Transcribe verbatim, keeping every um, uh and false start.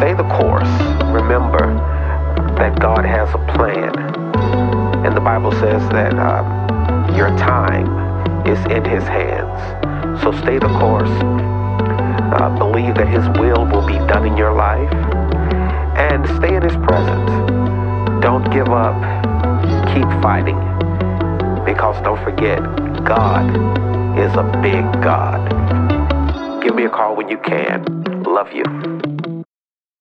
stay the course. Remember that God has a plan. And the Bible says that uh, your time is in his hands. So stay the course. Uh, believe that his will will be done in your life. And stay in his presence. Don't give up. Keep fighting. Because don't forget, God is a big God. Give me a call when you can. Love you.